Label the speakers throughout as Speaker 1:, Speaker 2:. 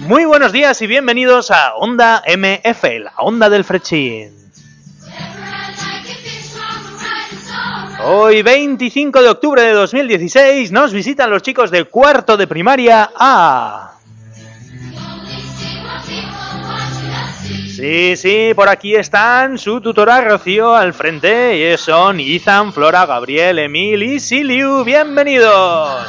Speaker 1: Muy buenos días y bienvenidos a Onda MF, la onda del Frechín. Hoy, 25 de octubre de 2016, nos visitan los chicos de cuarto de primaria A. Sí, por aquí están su tutora Rocío al frente, y son Ethan, Flora, Gabriel, Emil y Siliu. ¡Bienvenidos!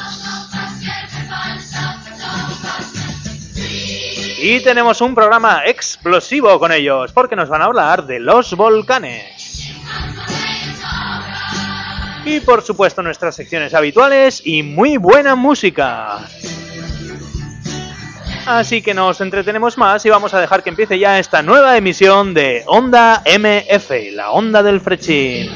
Speaker 1: Y tenemos un programa explosivo con ellos, porque nos van a hablar de los volcanes. Y por supuesto nuestras secciones habituales y muy buena música. Así que no os entretenemos más y vamos a dejar que empiece ya esta nueva emisión de Onda MF, la onda del Frechín.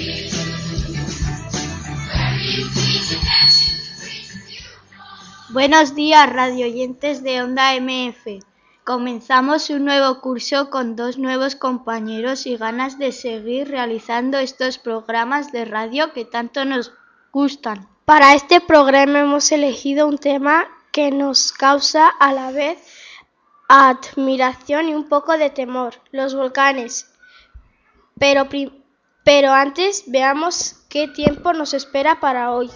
Speaker 2: Buenos días, radioyentes de Onda MF. Comenzamos un nuevo curso con dos nuevos compañeros y ganas de seguir realizando estos programas de radio que tanto nos gustan.
Speaker 3: Para este programa hemos elegido un tema que nos causa a la vez admiración y un poco de temor, los volcanes. Pero antes veamos qué tiempo nos espera para hoy.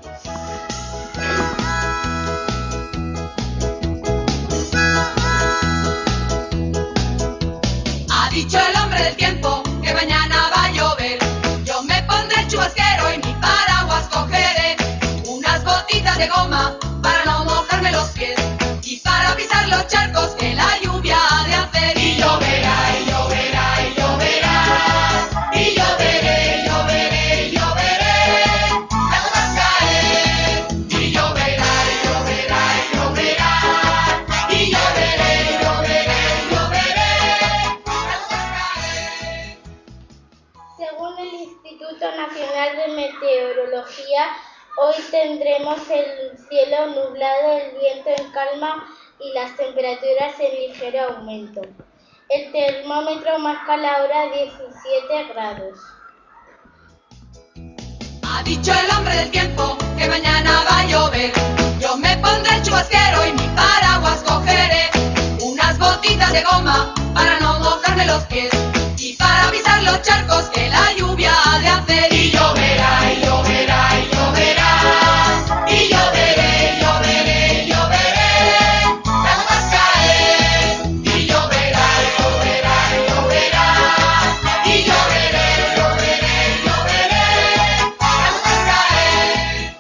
Speaker 4: Ha dicho el hombre del tiempo que mañana va a llover. Yo me pondré el chubasquero y mi paraguas cogeré. Unas botitas de goma para no mojarme los pies y para pisar los charcos que la lluvia ha de hacer. Y lloverá, y lloverá, y lloverá. Y lloveré, y lloveré, y lloveré. Las gotas caer. Y lloverá, y lloverá, y lloverá. Y lloveré, y lloveré, y lloveré. Las gotas caer.
Speaker 3: Según el Instituto Nacional de Meteorología, hoy tendremos el cielo nublado, el viento en calma y las temperaturas en ligero aumento. El termómetro marca la hora 17 grados.
Speaker 4: Ha dicho el hombre del tiempo que mañana va a llover. Yo me pondré el chubasquero y mi paraguas cogeré. Unas botitas de goma para no mojarme los pies y para pisar los charcos que la lluvia ha de hacer. Y lloverá, y lloverá, y lloverá. Y lloveré, y lloveré, y lloveré. Las gotas caer. Y lloverá, y lloverá, y lloverá. Y lloveré, y lloveré, y lloveré. Las gotas caer.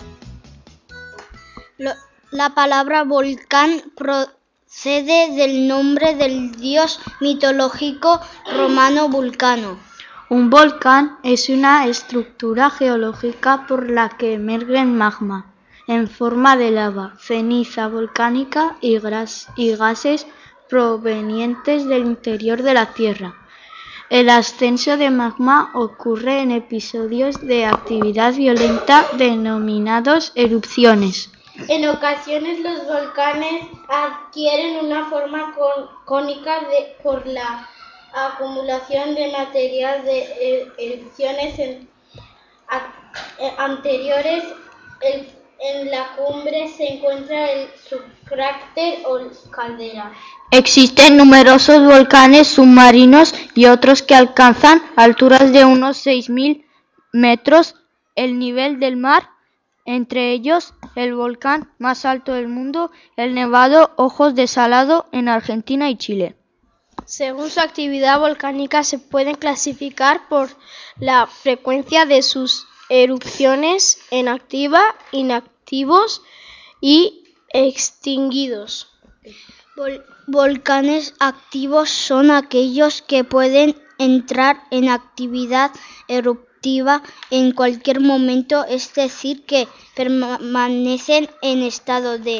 Speaker 2: La palabra volcán procede del nombre del dios mitológico romano Vulcano. Un volcán es una estructura geológica por la que emerge magma en forma de lava, ceniza volcánica y gases provenientes del interior de la Tierra. El ascenso de magma ocurre en episodios de actividad violenta denominados erupciones.
Speaker 3: En ocasiones los volcanes adquieren una forma cónica por la acumulación de material de erupciones anteriores. En la cumbre se encuentra el subcráter o caldera.
Speaker 2: Existen numerosos volcanes submarinos y otros que alcanzan alturas de unos 6.000 metros el nivel del mar. Entre ellos, el volcán más alto del mundo, el Nevado Ojos de Salado en Argentina y Chile.
Speaker 3: Según su actividad volcánica se pueden clasificar por la frecuencia de sus erupciones en activa, inactivos y extinguidos.
Speaker 2: Volcanes activos son aquellos que pueden entrar en actividad eruptiva en cualquier momento, es decir, que permanecen en estado de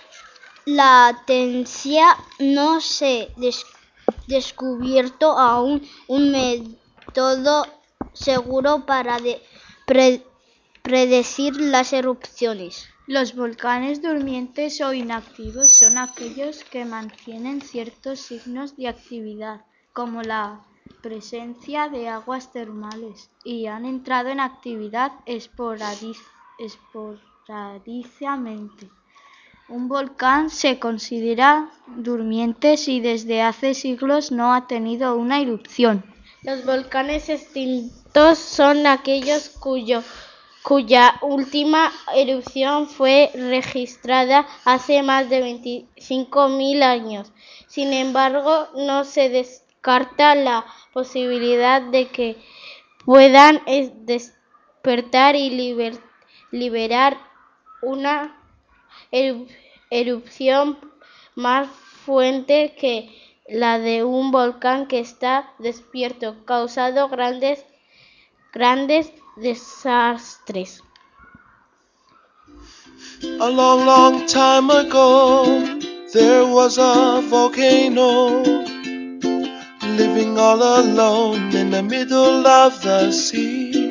Speaker 2: latencia. No se descubierto aún un método seguro para predecir las erupciones. Los volcanes durmientes o inactivos son aquellos que mantienen ciertos signos de actividad, como la presencia de aguas termales, y han entrado en actividad esporádicamente. Un volcán se considera durmiente si desde hace siglos no ha tenido una erupción.
Speaker 3: Los volcanes extintos son aquellos cuya última erupción fue registrada hace más de 25.000 años. Sin embargo, no se descarta la posibilidad de que puedan despertar y liberar una erupción más fuerte que la de un volcán que está despierto, causando grandes desastres.
Speaker 5: A long, long time ago, there was a volcano living all alone in the middle of the sea.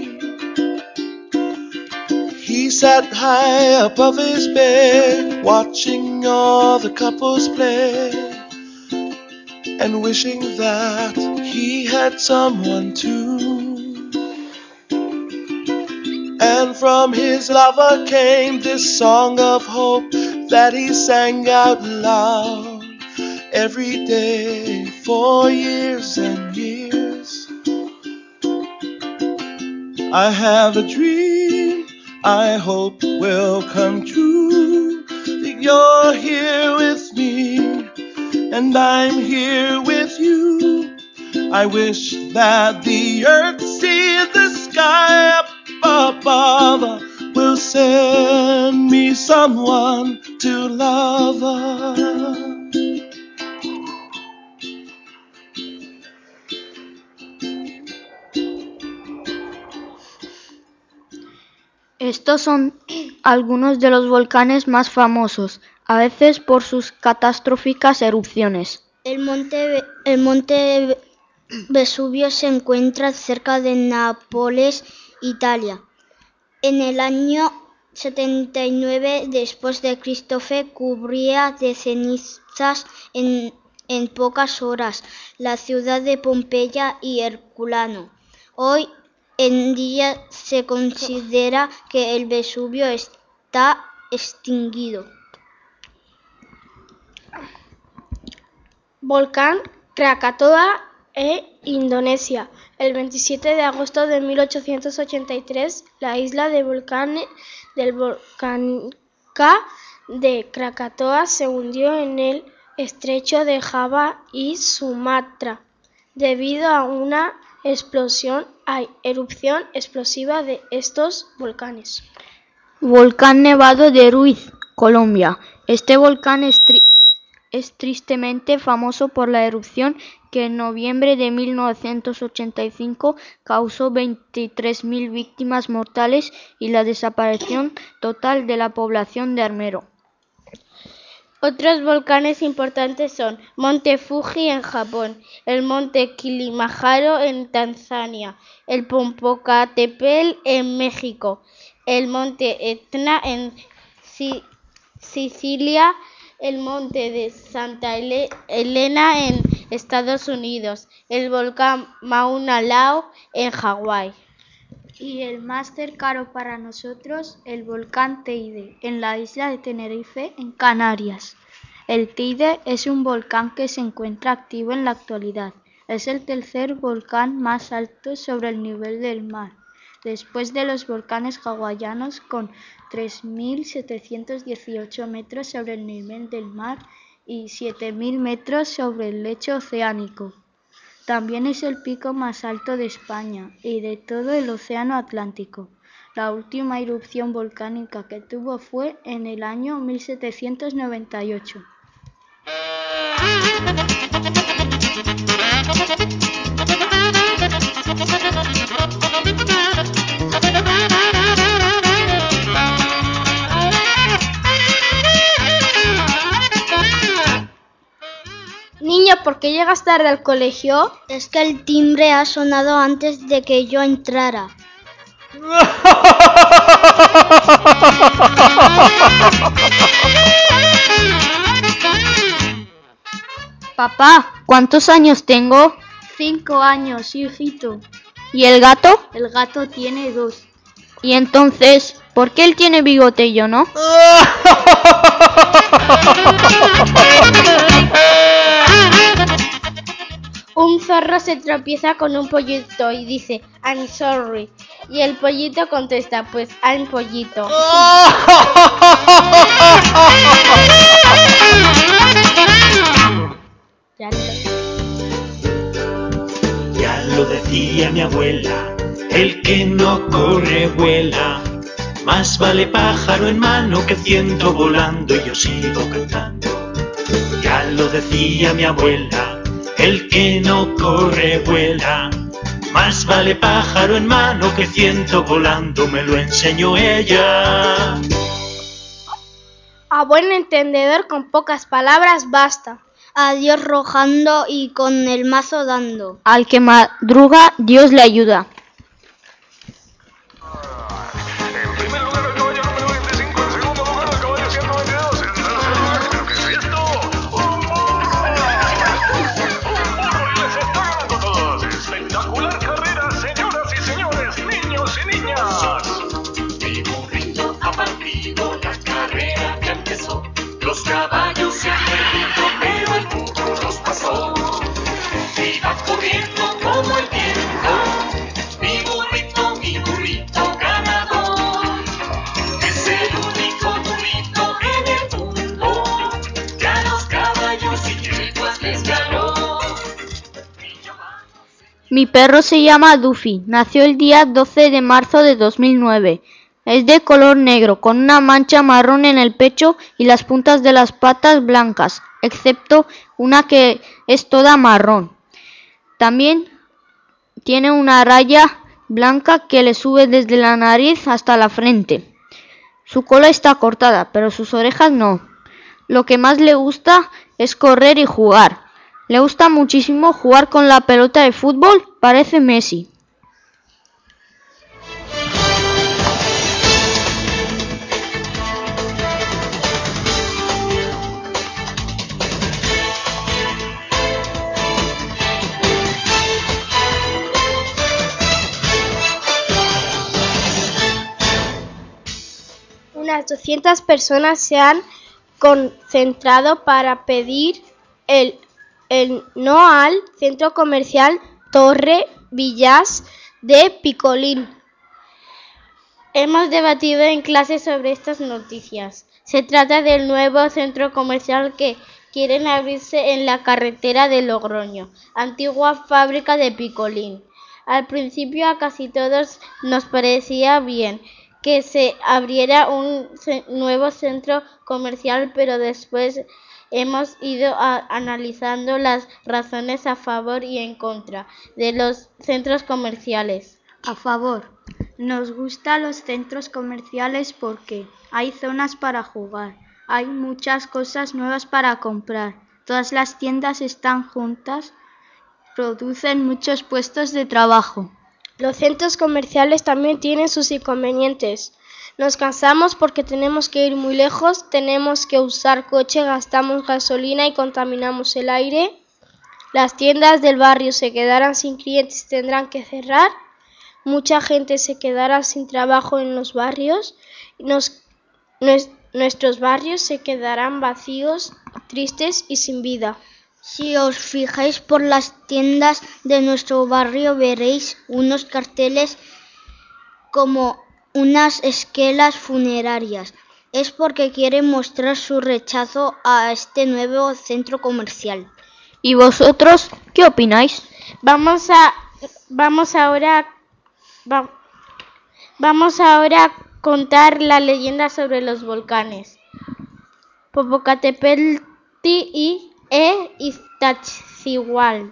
Speaker 5: He sat high above his bed, watching all the couples play, and wishing that he had someone too. And from his lover came this song of hope that he sang out loud every day for years and years. I have a dream I hope will come true, that you're here with me and I'm here with you. I wish that the earth, sea, the sky up above will send me someone to love.
Speaker 2: Estos son algunos de los volcanes más famosos, a veces por sus catastróficas erupciones.
Speaker 6: El monte Vesubio se encuentra cerca de Nápoles, Italia. En el año 79 después de Cristo cubría de cenizas en pocas horas la ciudad de Pompeya y Herculano. Hoy en día se considera que el Vesubio está extinguido.
Speaker 7: Volcán Krakatoa, Indonesia. El 27 de agosto de 1883, la isla del volcán de Krakatoa se hundió en el estrecho de Java y Sumatra debido a una erupción explosiva de estos volcanes.
Speaker 2: Volcán Nevado de Ruiz, Colombia. Este volcán es tristemente famoso por la erupción que en noviembre de 1985 causó 23.000 víctimas mortales y la desaparición total de la población de Armero.
Speaker 3: Otros volcanes importantes son Monte Fuji en Japón, el Monte Kilimanjaro en Tanzania, el Popocatépetl en México, el Monte Etna en Sicilia, el Monte de Santa Elena en Estados Unidos, el volcán Mauna Loa en Hawái.
Speaker 2: Y el más cercano para nosotros, el volcán Teide, en la isla de Tenerife, en Canarias. El Teide es un volcán que se encuentra activo en la actualidad. Es el tercer volcán más alto sobre el nivel del mar, después de los volcanes hawaianos con 3.718 metros sobre el nivel del mar y 7.000 metros sobre el lecho oceánico. También es el pico más alto de España y de todo el océano Atlántico. La última erupción volcánica que tuvo fue en el año 1798.
Speaker 7: Niña, ¿por qué llegas tarde al colegio?
Speaker 6: Es que el timbre ha sonado antes de que yo entrara.
Speaker 2: Papá, ¿cuántos años tengo?
Speaker 6: 5 años, hijito.
Speaker 2: ¿Y el gato?
Speaker 6: El gato tiene 2.
Speaker 2: ¿Y entonces
Speaker 8: ¿Por qué él tiene bigote y yo no?
Speaker 7: Un zorro se tropieza con un pollito y dice, I'm sorry. Y el pollito contesta, pues I'm pollito.
Speaker 9: Ya lo decía mi abuela, el que no corre vuela. Más vale pájaro en mano que ciento volando, y yo sigo cantando. Ya lo decía mi abuela, el que no corre vuela. Más vale pájaro en mano que ciento volando, me lo enseñó ella.
Speaker 7: A buen entendedor con pocas palabras basta.
Speaker 2: A Dios rojando y con el mazo dando.
Speaker 8: Al que madruga, Dios le ayuda.
Speaker 10: En primer lugar el caballo número 25, en segundo lugar el caballo 122, en tercer lugar, ¿pero qué es esto? ¡Un burro! ¡Y les está ganando todos! ¡Espectacular carrera, señoras y señores, niños y niñas!
Speaker 9: Mi burrito ha partido la carrera que empezó. Los caballos se han perdido, pero el burro los pasó. Iba corriendo como el viento. Mi burrito ganador. Es el único burrito en el mundo que a los caballos y yeguas les ganó.
Speaker 8: Mi perro se llama Duffy. Nació el día 12 de marzo de 2009. Es de color negro, con una mancha marrón en el pecho y las puntas de las patas blancas, excepto una que es toda marrón. También tiene una raya blanca que le sube desde la nariz hasta la frente. Su cola está cortada, pero sus orejas no. Lo que más le gusta es correr y jugar. Le gusta muchísimo jugar con la pelota de fútbol, parece Messi.
Speaker 7: Unas 200 personas se han concentrado para pedir el no al centro comercial Torre Villas de Picolín. Hemos debatido en clase sobre estas noticias. Se trata del nuevo centro comercial que quieren abrirse en la carretera de Logroño, antigua fábrica de Picolín. Al principio a casi todos nos parecía bien que se abriera un nuevo centro comercial, pero después hemos ido analizando las razones a favor y en contra de los centros comerciales.
Speaker 11: A favor. Nos gustan los centros comerciales porque hay zonas para jugar, hay muchas cosas nuevas para comprar, todas las tiendas están juntas, producen muchos puestos de trabajo.
Speaker 7: Los centros comerciales también tienen sus inconvenientes. Nos cansamos porque tenemos que ir muy lejos, tenemos que usar coche, gastamos gasolina y contaminamos el aire. Las tiendas del barrio se quedarán sin clientes y tendrán que cerrar. Mucha gente se quedará sin trabajo en los barrios. Nuestros barrios se quedarán vacíos, tristes y sin vida.
Speaker 2: Si os fijáis por las tiendas de nuestro barrio veréis unos carteles como unas esquelas funerarias. Es porque quieren mostrar su rechazo a este nuevo centro comercial.
Speaker 8: ¿Y vosotros qué opináis?
Speaker 7: Vamos ahora a contar la leyenda sobre los volcanes. Popocatépetl y Iztaccíhuatl.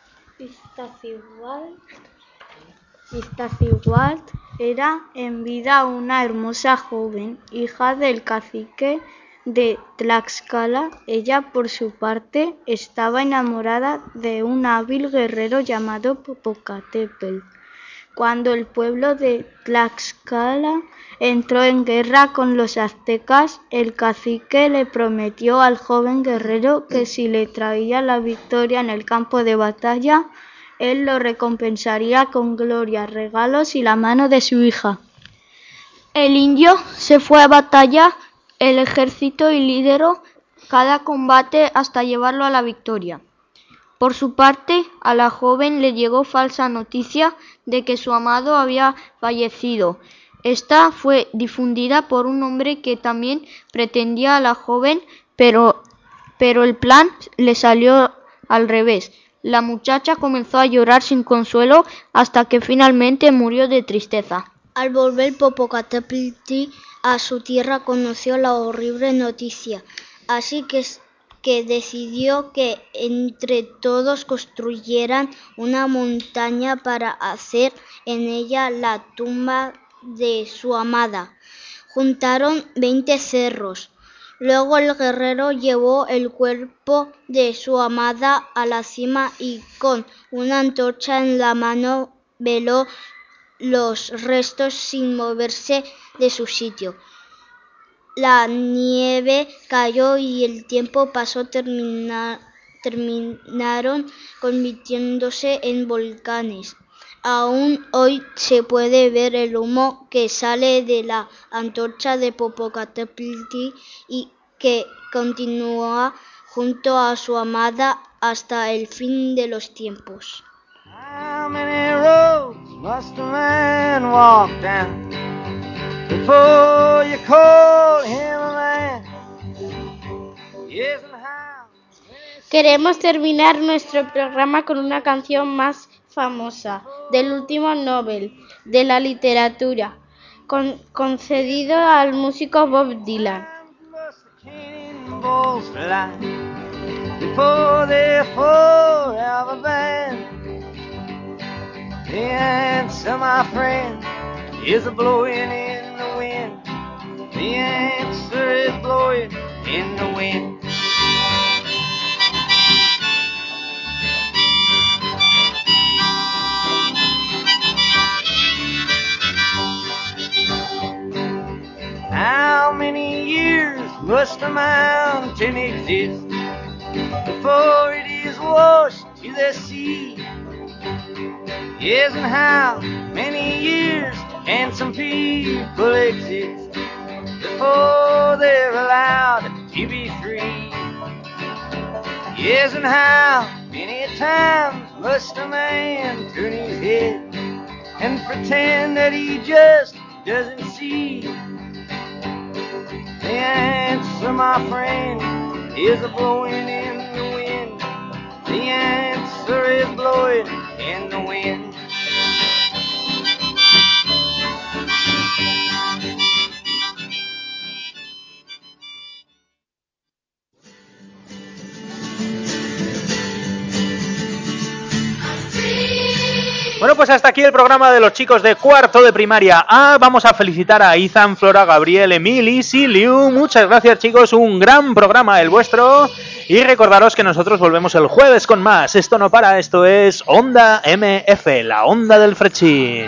Speaker 11: Iztaccíhuatl era en vida una hermosa joven, hija del cacique de Tlaxcala. Ella, por su parte, estaba enamorada de un hábil guerrero llamado Popocatépetl. Cuando el pueblo de Tlaxcala entró en guerra con los aztecas, el cacique le prometió al joven guerrero que si le traía la victoria en el campo de batalla, él lo recompensaría con gloria, regalos y la mano de su hija.
Speaker 8: El indio se fue a batalla el ejército y lideró cada combate hasta llevarlo a la victoria. Por su parte, a la joven le llegó falsa noticia de que su amado había fallecido. Esta fue difundida por un hombre que también pretendía a la joven, pero el plan le salió al revés. La muchacha comenzó a llorar sin consuelo hasta que finalmente murió de tristeza.
Speaker 6: Al volver Popocatépetl a su tierra conoció la horrible noticia, así que decidió que entre todos construyeran una montaña para hacer en ella la tumba de su amada. Juntaron 20 cerros. Luego el guerrero llevó el cuerpo de su amada a la cima y con una antorcha en la mano veló los restos sin moverse de su sitio. La nieve cayó y el tiempo pasó, terminaron convirtiéndose en volcanes. Aún hoy se puede ver el humo que sale de la antorcha de Popocatépetl y que continúa junto a su amada hasta el fin de los tiempos.
Speaker 12: How many roads must a man walk down before you call him a man? Yes, and how?
Speaker 7: Queremos terminar nuestro programa con una canción más famosa del último Nobel de la literatura, concedido al músico Bob Dylan.
Speaker 12: Before they forever bend, the answer, my friend, is a blowing in the wind. The answer is blowing in the wind. How many years must a mountain exist before it is washed to the sea? Yes, and how many years can some people exist before they're allowed to be free? Yes, and how many times must a man turn his head and pretend that he just doesn't see? The answer, my friend, is a blowing in the wind. The answer is blowing in the wind.
Speaker 1: Bueno, pues hasta aquí el programa de los chicos de cuarto de primaria A. Vamos a felicitar a Ethan, Flora, Gabriel, Emil y Siliu. Muchas gracias, chicos, un gran programa el vuestro. Y recordaros que nosotros volvemos el jueves con más. Esto no para, esto es Onda MF, la onda del Frechín.